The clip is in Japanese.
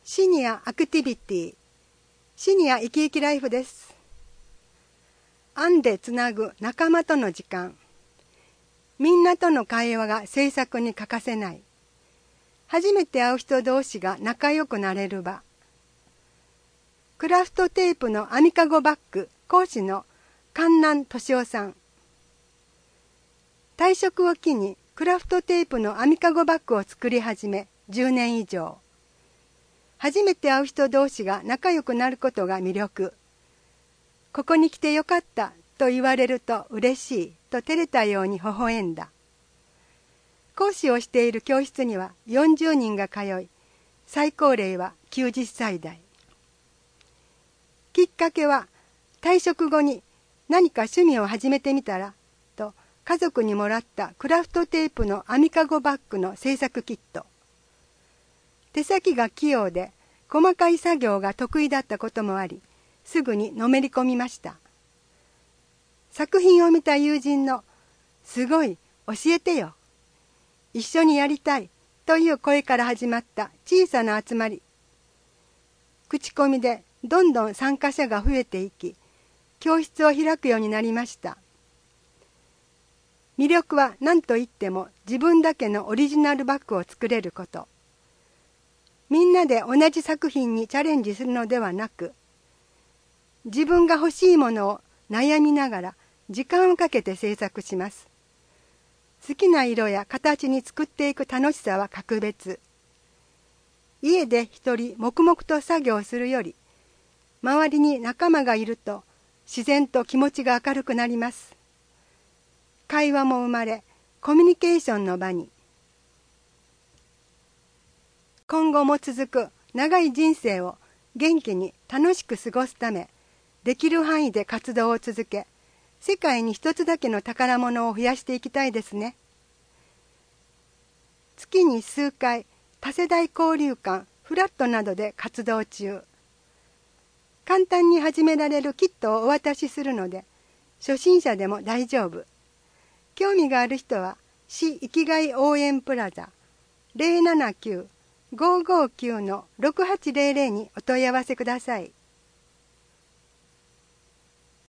シニアアクティビティ、シニア生き生きライフです。案でつなぐ仲間との時間。みんなとの会話が制作に欠かせない。初めて会う人同士が仲良くなれる場。クラフトテープの網かごバッグ講師の関南俊夫さん。退職を機にクラフトテープの網かごバッグを作り始め10年以上。初めて会う人同士が仲良くなることが魅力。ここに来てよかったと言われると嬉しいと照れたように微笑んだ。講師をしている教室には40人が通い、最高齢は90歳代。きっかけは退職後に何か趣味を始めてみたらと家族にもらったクラフトテープの網かごバッグの製作キット。手先が器用で細かい作業が得意だったこともあり、すぐにのめり込みました。作品を見た友人の「すごい、教えてよ」「一緒にやりたい」という声から始まった小さな集まり。口コミでどんどん参加者が増えていき、教室を開くようになりました。魅力は何といっても自分だけのオリジナルバッグを作れること。みんなで同じ作品にチャレンジするのではなく、自分が欲しいものを悩みながら時間をかけて制作します。好きな色や形に作っていく楽しさは格別。家で一人黙々と作業するより、周りに仲間がいると自然と気持ちが明るくなります。会話も生まれ、コミュニケーションの場に。今後も続く長い人生を元気に楽しく過ごすため、できる範囲で活動を続け、世界に一つだけの宝物を増やしていきたいですね。月に数回、多世代交流館、フラットなどで活動中。簡単に始められるキットをお渡しするので、初心者でも大丈夫。興味がある人は、市生きがい応援プラザ 079-559-6800 にお問い合わせください。